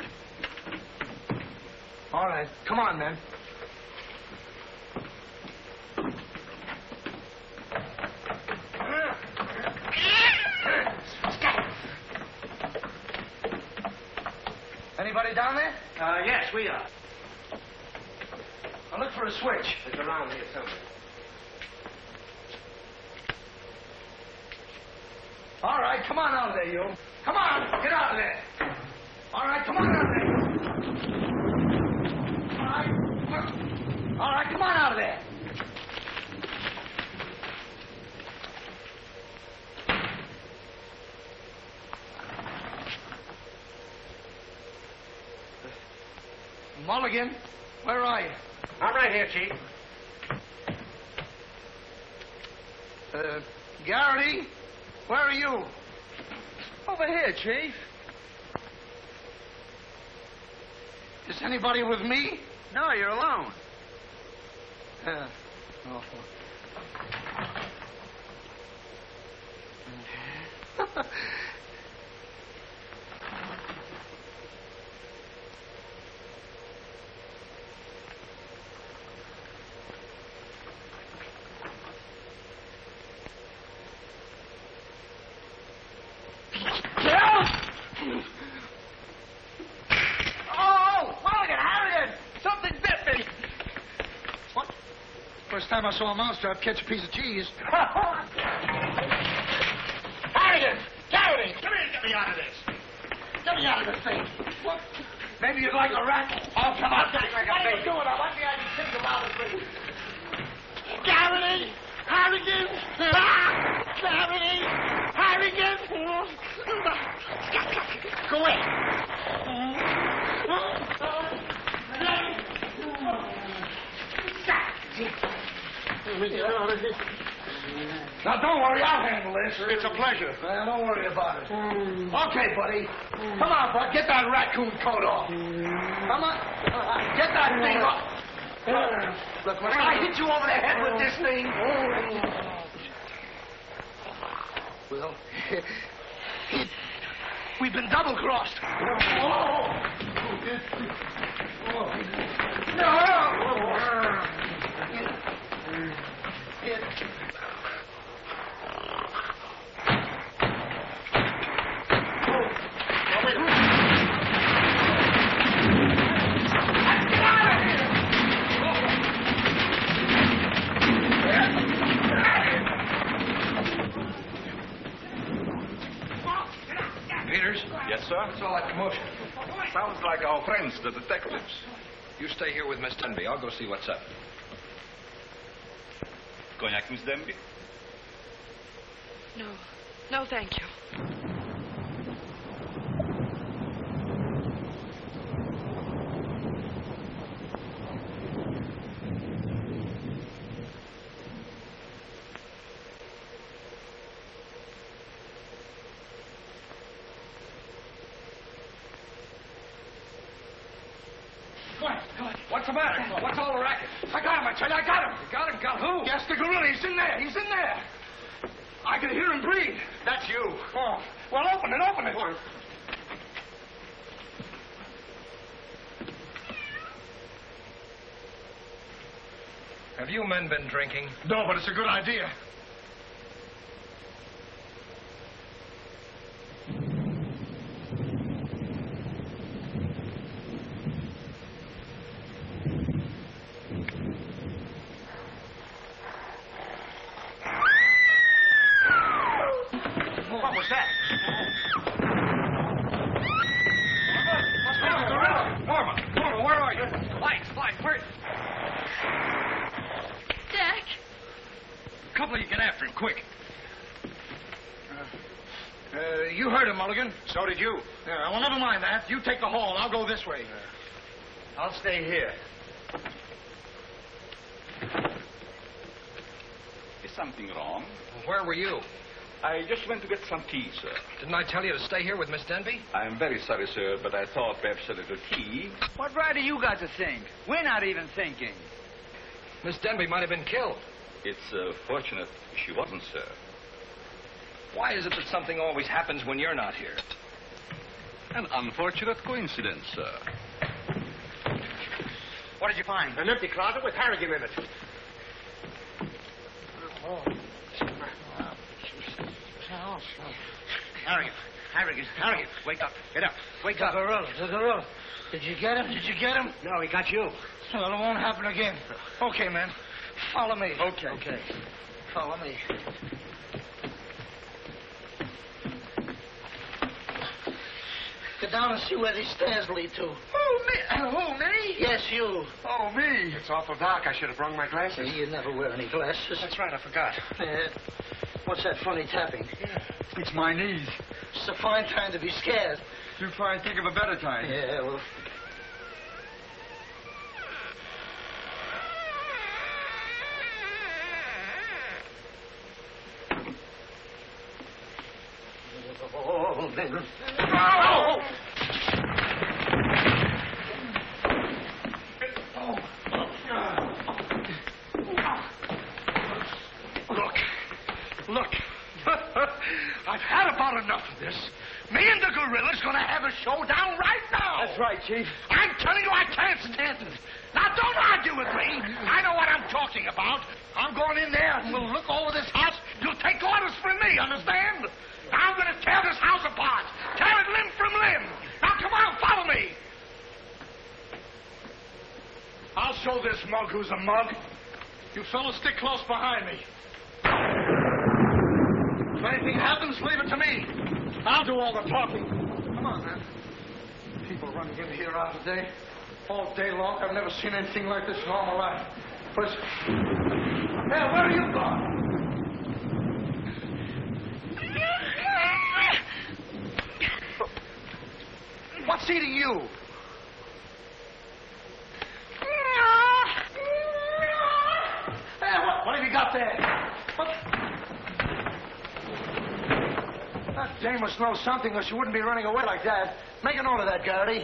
All right. Come on, then. Anybody down there? Yes, we are. Well, Now look for a switch. It's around here somewhere. All right, come on out of there, you. Come on, get out of there. All right, come on out of there. All right, come on out of there. Mulligan, where are you? I'm right here, Chief. Garrity, where are you? Over here, Chief. Is anybody with me? No, you're alone. Oh. First time I saw a mousetrap catch a piece of cheese. Harrigan! Garrity! Come here, get me out of this. Get me out of this thing. What? Maybe you'd like a rat? Oh, come on. What are you doing? I want the idea to think about it, please. Garrity! Harrigan! Garrity! Harrigan! Go away. Now, don't worry, I'll handle this. It's a pleasure. Well, don't worry about it. Okay, buddy. Come on, bud. Get that raccoon coat off. Come on. Get that thing off. Look, when I hit you over the head with this thing... Well, we've been double-crossed. Peters? Yes, sir? What's all that commotion? Sounds like our friends, the detectives. You stay here with Miss Denby. I'll go see what's up. Cognac, Miss Denby? No. No, thank you. What's the matter? What's all the racket? I got him, I tell you, I got him. You got him? Got who? Yes, the gorilla. He's in there. He's in there. I can hear him breathe. That's you. Oh, well, open it, open it. Have you men been drinking? No, but it's a good idea. What was that? Norma, where are you? Lights, where? Jack? A couple of you get after him, quick. You heard him, Mulligan. So did you. Yeah, well, never mind that. You take the hall. I'll go this way. I'll stay here. Is something wrong? Where were you? I just went to get some tea, sir. Didn't I tell you to stay here with Miss Denby? I'm very sorry, sir, but I thought perhaps a little tea. What right do you got to think? We're not even thinking. Miss Denby might have been killed. It's fortunate she wasn't, sir. Why is it that something always happens when you're not here? An unfortunate coincidence, sir. What did you find? An empty closet with Harrigan in it. Harrigan, Harrigan, wake up. Get up. Wake up. The gorilla. Did you get him? No, he got you. Well, it won't happen again. Okay, man. Follow me. Okay. Follow me. Get down and see where these stairs lead to. Who, me? Yes, you. Oh, me. It's awful dark. I should have brought my glasses. You never wear any glasses. That's right, I forgot. What's that funny tapping? It's my knees. It's a fine time to be scared. You try and think of a better time. Yeah, well... Oh, man. Oh! Look. I've had about enough of this. Me and the gorilla's gonna have a showdown right now. That's right, Chief. I'm telling you, I can't stand it. Now, don't argue with me. I know what I'm talking about. I'm going in there and we'll look over this house. You'll take orders from me, understand? I'm gonna tear this house apart. Tear it limb from limb. Now, come on, follow me. I'll show this mug who's a mug. You fellas stick close behind me. If anything happens, leave it to me. I'll do all the talking. Come on, man. People running in here out today, all day long. I've never seen anything like this in all my life. Listen. Hey, where are you going? What's eating you? Hey, what have you got there? What? That dame must know something, or she wouldn't be running away like that. Make a note of that, Garrity.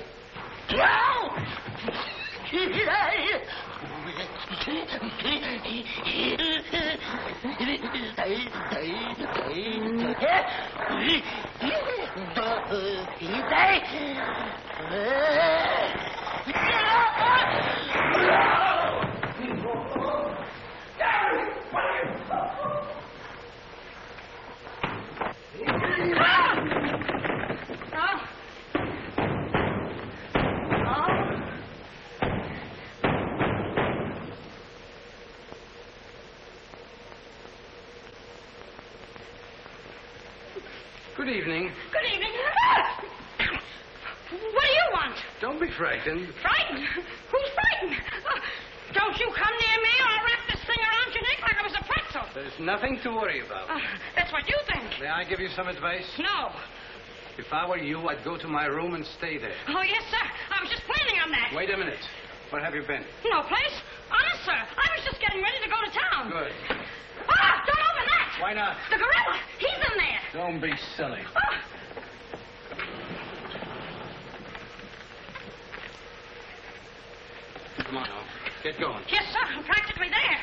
Good evening. Good evening. What do you want? Don't be frightened. Frightened? Who's frightened? Don't you come near me or I'll wrap this thing around your neck like I was a pretzel. There's nothing to worry about. That's what you think. May I give you some advice? No. If I were you, I'd go to my room and stay there. Oh, yes, sir. I was just planning on that. Wait a minute. Where have you been? No place. Honest, sir. I was just getting ready to go to town. Good. Don't open that. Why not? The gorilla. He's in there. Don't be silly. Come on now. Get going. Yes, sir. I'm practically there.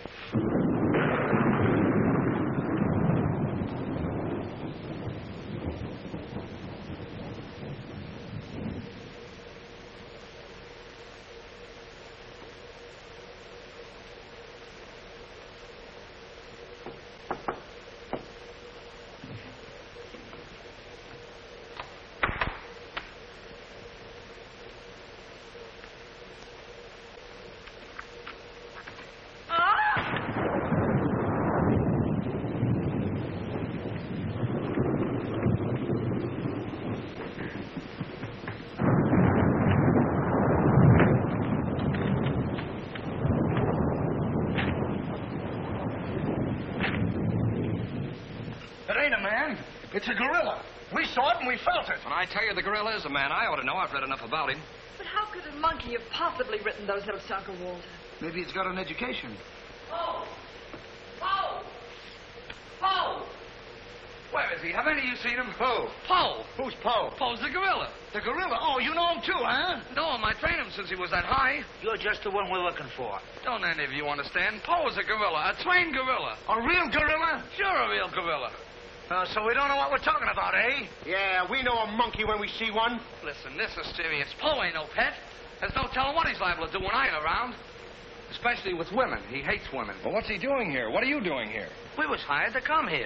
It's a gorilla. We saw it and we felt it. When I tell you the gorilla is a man, I ought to know. I've read enough about him. But how could a monkey have possibly written those notes to Uncle Walter? Maybe he's got an education. Poe! Poe! Poe! Where is he? Have any of you seen him? Who? Poe! Who's Poe? Poe's the gorilla. The gorilla? Oh, you know him too, huh? No, I trained him since he was that high. You're just the one we're looking for. Don't any of you understand? Poe is a gorilla, a trained gorilla. A real gorilla? Sure, a real gorilla. So we don't know what we're talking about, eh? Yeah, we know a monkey when we see one. Listen, this is serious. Poe ain't no pet. There's no telling what he's liable to do when I ain't around. Especially with women. He hates women. Well, what's he doing here? What are you doing here? We was hired to come here.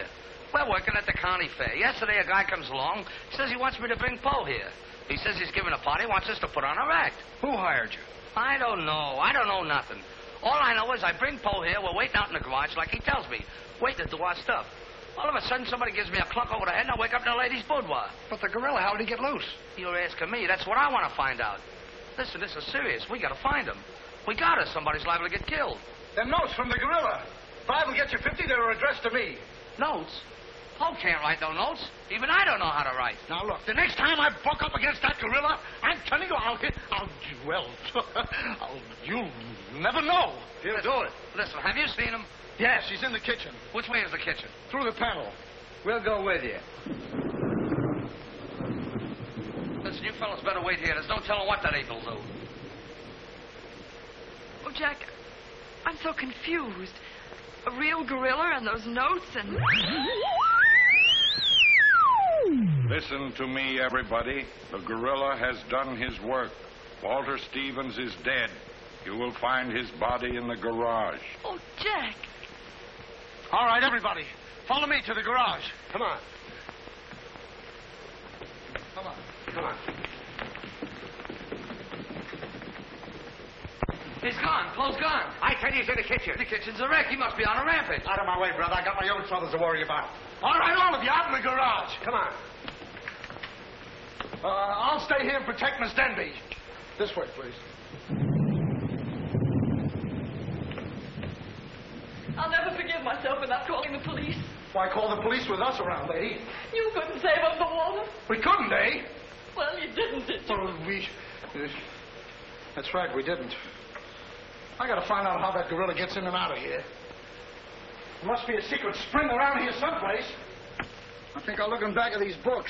We're working at the county fair. Yesterday, a guy comes along, says he wants me to bring Po here. He says he's giving a party, wants us to put on a act. Who hired you? I don't know. I don't know nothing. All I know is I bring Po here, we're waiting out in the garage like he tells me, waiting to do our stuff. All of a sudden, somebody gives me a clunk over the head, and I wake up in a lady's boudoir. But the gorilla, how did he get loose? You're asking me. That's what I want to find out. Listen, this is serious. We got to find him. We got to. Somebody's liable to get killed. Them notes from the gorilla. If I will get you 50, they're addressed to me. Notes? Po can't write no notes. Even I don't know how to write. Now, look, the next time I buck up against that gorilla, I'm telling you, you'll never know. He'll do it. Listen, have you seen him? Yes, he's in the kitchen. Which way is the kitchen? Through the panel. We'll go with you. Listen, you fellas better wait here. There's no telling what that ape will do. Oh, Jack, I'm so confused. A real gorilla and those notes and... Listen to me, everybody. The gorilla has done his work. Walter Stevens is dead. You will find his body in the garage. Oh, Jack. All right, everybody. Follow me to the garage. Come on. Come on. Come on. He's gone. Po's gone. I tell you, he's in the kitchen. The kitchen's a wreck. He must be on a rampage. Out of my way, brother. I got my own troubles to worry about. All right, all of you, out in the garage. Come on. I'll stay here and protect Miss Denby. This way, please. I'll never forgive myself for not calling the police. Why call the police with us around, eh? You couldn't save us the water. We couldn't, eh? Well, you didn't, did you? Well, that's right, we didn't. I gotta find out how that gorilla gets in and out of here. There must be a secret spring around here someplace. I think I'll look in back of these books.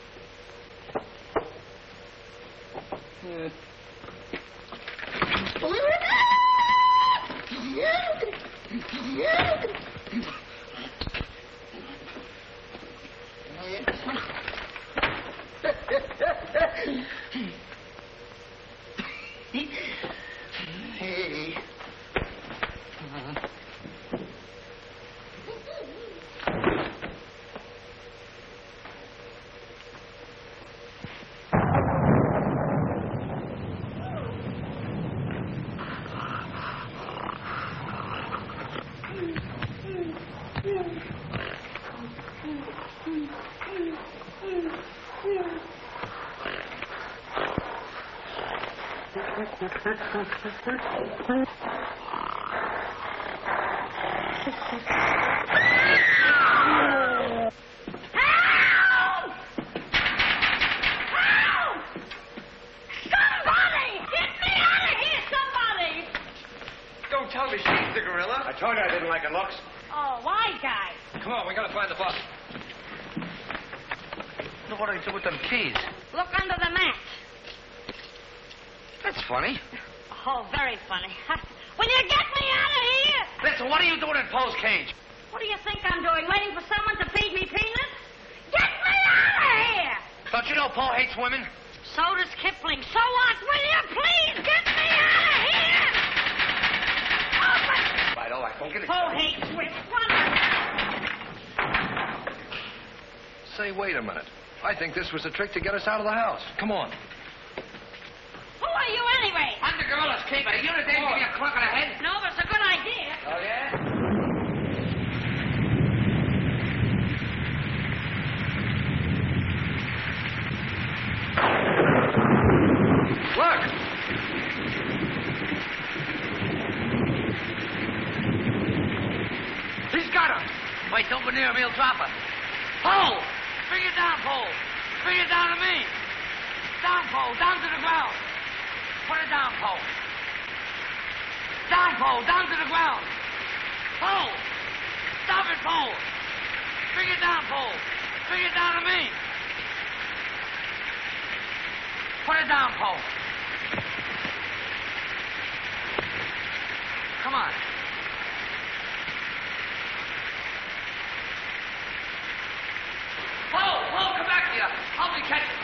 Hey. Don't tell me she's the gorilla. I told you I didn't like her looks. Oh, wise guy. Come on, we gotta find the boss. Look what I do with them keys. Look under the mat. That's funny. Oh, very funny. Will you get me out of here? Listen, what are you doing in Po's cage? What do you think I'm doing? Waiting for someone to feed me peanuts? Get me out of here! Don't you know Po hates women? So does Kipling. So what? Will you please get me out of here? Open! Right, all right. Don't get it. Po hates women. Say, wait a minute. I think this was a trick to get us out of the house. Come on. Who are you anyway? I'm the gorilla's keeper. You know they give me a clunk on the head? No, but it's a good idea. Oh, yeah? Look! He's got him. Wait, don't go near him. He'll drop her. Po! Bring it down, Po. Bring it down to me. Down, Po. Down to the ground. Put it down, Po. Down, Po. Down to the ground. Po! Stop it, Po. Bring it down, Po. Bring it down to me. Put it down, Po. Come on. Po, come back here. Help me catch it.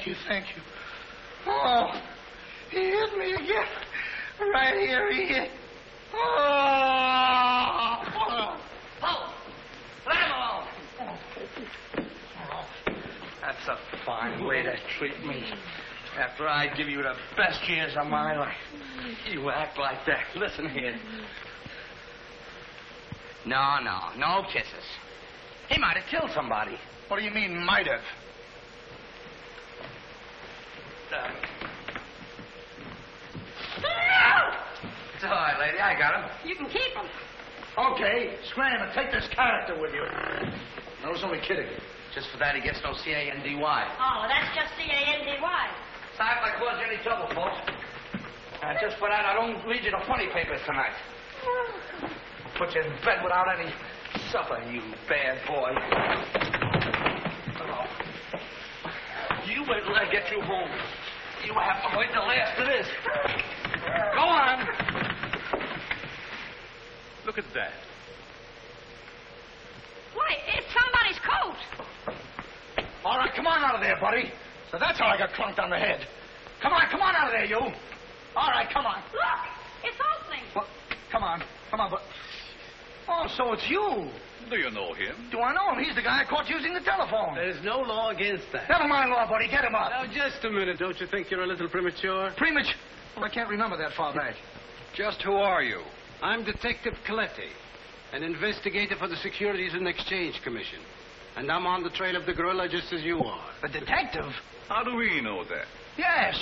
Thank you. Oh, he hit me again. Right here, he hit. Oh! Let him alone. That's a fine way to treat me. After I give you the best years of my life, you act like that. Listen here. No kisses. He might have killed somebody. What do you mean, might have? It's all right, lady. I got him. You can keep him. Okay, scram and take this character with you. I was only kidding. Just for that, he gets no CANDY. Oh, that's just C-A-N-D-Y. Sorry if I caused you any trouble, folks. Just for that, I don't read you the funny papers tonight. I'll put you in bed without any supper, you bad boy. Oh. You wait till I get you home. You have to wait the last of this. Go on. Look at that. Why, it's somebody's coat. All right, come on out of there, buddy. So that's how I got clunked on the head. Come on out of there, you. All right, come on. Look, it's opening. Well, come on, but... Oh, so it's you. Do you know him? Do I know him? He's the guy I caught using the telephone. There's no law against that. Never mind law, buddy. Get him up. Now, just a minute. Don't you think you're a little premature? Premature? Well, I can't remember that far back. Just who are you? I'm Detective Coletti, an investigator for the Securities and Exchange Commission. And I'm on the trail of the gorilla just as you are. A detective? How do we know that? Yes.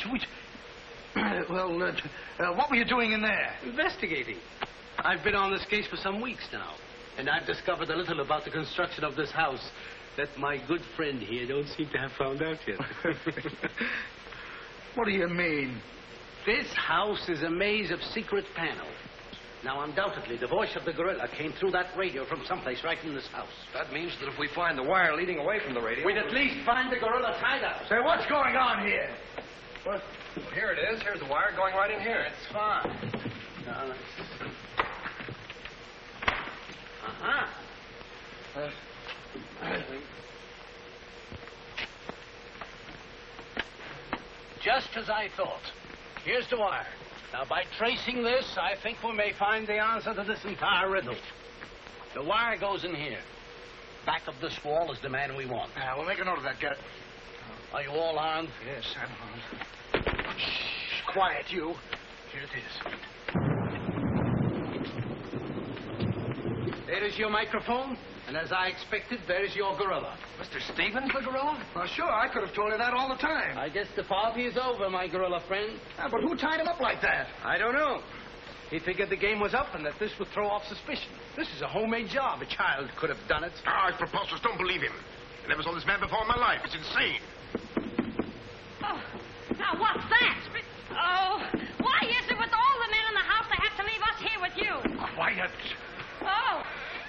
What were you doing in there? Investigating. I've been on this case for some weeks now, and I've discovered a little about the construction of this house that my good friend here don't seem to have found out yet. What do you mean? This house is a maze of secret panels. Now, undoubtedly, the voice of the gorilla came through that radio from someplace right in this house. That means that if we find the wire leading away from the radio... We'd at least find the gorilla's hideout. Say, what's going on here? What? Well, here it is. Here's the wire going right in here. It's fine. Now, let's... Just as I thought. Here's the wire. Now, by tracing this, I think we may find the answer to this entire riddle. The wire goes in here. Back of this wall is the man we want. We'll make a note of that, Gut. Are you all armed? Yes, I'm armed. Shh, quiet, you. Here it is. There is your microphone, and as I expected, there is your gorilla. Mr. Stevens, the gorilla? Well, sure, I could have told you that all the time. I guess the party is over, my gorilla friend. But who tied him up like that? I don't know. He figured the game was up and that this would throw off suspicion. This is a homemade job. A child could have done it. It's preposterous. Don't believe him. I never saw this man before in my life. It's insane. Oh, now what's that? Oh, why is it with all the men in the house they have to leave us here with you? Quiet. Oh.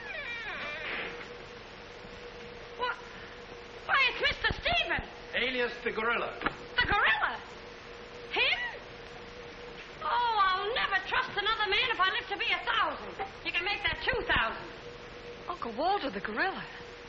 What? Why, it's Mr. Stevens. Alias the gorilla. The gorilla? Him? Oh, I'll never trust another man if I live to be 1,000. You can make that 2,000. Uncle Walter, the gorilla.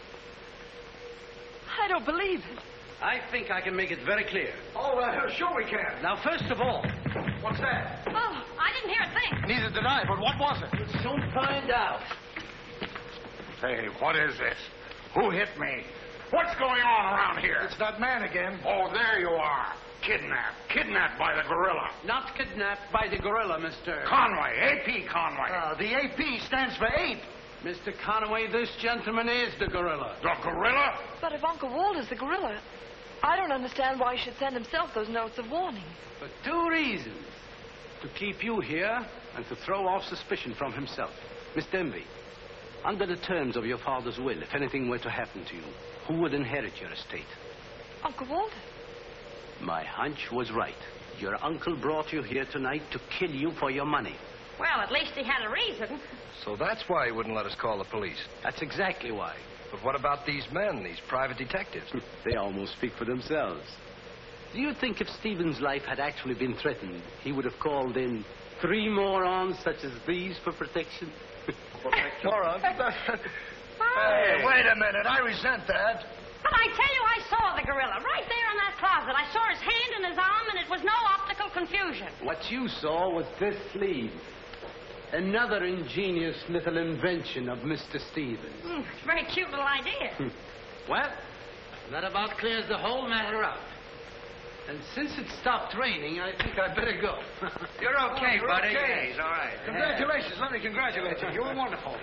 I don't believe it. I think I can make it very clear. Oh, sure we can. Now, first of all... What's that? Oh, I didn't hear a thing. Neither did I, but what was it? We'll soon find out. Hey, what is this? Who hit me? What's going on around here? It's that man again. Oh, there you are. Kidnapped by the gorilla. Not kidnapped by the gorilla, Mr. Conway, A.P. Conway. The AP stands for ape. Mr. Conway, this gentleman is the gorilla. The gorilla? But if Uncle Walter's the gorilla, I don't understand why he should send himself those notes of warning. For two reasons. To keep you here and to throw off suspicion from himself. Miss Denby, under the terms of your father's will, if anything were to happen to you, who would inherit your estate? Uncle Walter. My hunch was right. Your uncle brought you here tonight to kill you for your money. Well, at least he had a reason. So that's why he wouldn't let us call the police. That's exactly why. But what about these men, these private detectives? They almost speak for themselves. Do you think if Stephen's life had actually been threatened, he would have called in 3 morons such as these for protection? Morons? Hey, wait a minute. I resent that. But I tell you, I saw the gorilla right there in that closet. I saw his hand and his arm, and it was no optical confusion. What you saw was this sleeve. Another ingenious little invention of Mr. Stevens. It's a very cute little idea. Well, that about clears the whole matter up. And since it stopped raining, I think I'd better go. You're okay, You're buddy. okay. Yeah, he's all right. Congratulations. Let me congratulate you. You were wonderful.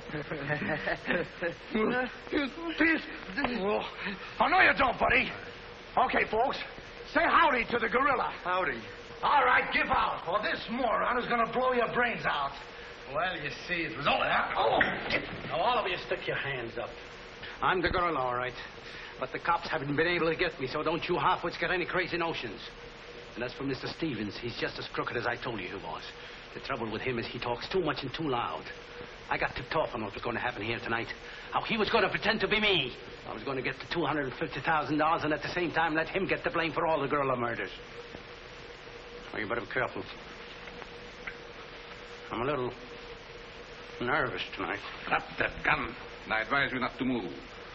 Please. Oh, no, you don't, buddy. Okay, folks. Say howdy to the gorilla. Howdy. All right, give out, or this moron is going to blow your brains out. Well, you see, it was all that. Oh! Now, all of you stick your hands up. I'm the gorilla, all right. But the cops haven't been able to get me, so don't you half-wits get any crazy notions. And as for Mr. Stevens, he's just as crooked as I told you he was. The trouble with him is he talks too much and too loud. I got tipped off on what was going to happen here tonight. How he was going to pretend to be me. I was going to get the $250,000 and at the same time let him get the blame for all the gorilla murders. Well, you better be careful. I'm a little nervous tonight. Drop that gun, and I advise you not to move.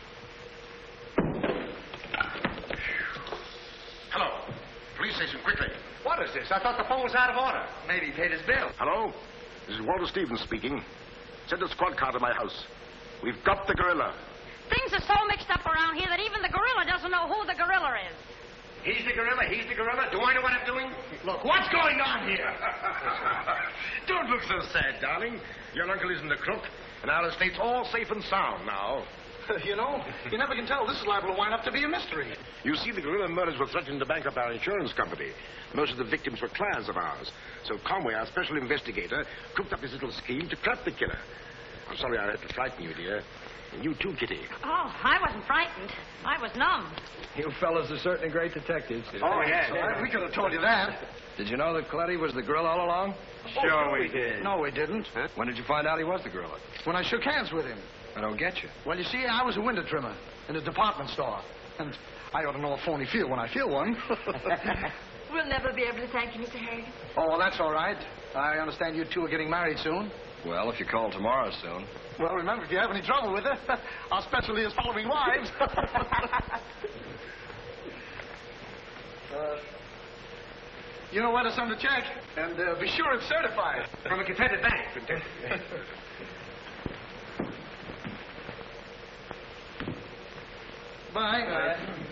Hello. Police station, quickly. What is this? I thought the phone was out of order. Maybe he paid his bill. Hello? This is Walter Stevens speaking. Send a squad car to my house. We've got the gorilla. Things are so mixed up around here that even the gorilla doesn't know who the gorilla is. He's the gorilla. He's the gorilla. Do I know what I'm doing? Look, what's going on here? Don't look so sad, darling. Your uncle isn't a crook, and our estate's all safe and sound now. You know, you never can tell. This is liable to wind up to be a mystery. You see, the gorilla murders were threatening to bankrupt our insurance company. Most of the victims were clients of ours. So Conway, our special investigator, cooked up this little scheme to trap the killer. I'm sorry I had to frighten you, dear. And you too, Kitty. Oh, I wasn't frightened. I was numb. You fellas are certainly great detectives. Oh, yes. We could have told you that. Did you know that Coletti was the gorilla all along? Sure we did. No, we didn't. Huh? When did you find out he was the gorilla? When I shook hands with him. I don't get you. Well, you see, I was a window trimmer in a department store. And I ought to know a phony feel when I feel one. We'll never be able to thank you, Mr. Harrigan. Oh, well, that's all right. I understand you two are getting married soon. Well, if you call tomorrow soon. Well, remember, if you have any trouble with her, our specialty is following wives. You know where to send the check, and be sure it's certified. From a Confederate bank. Bye.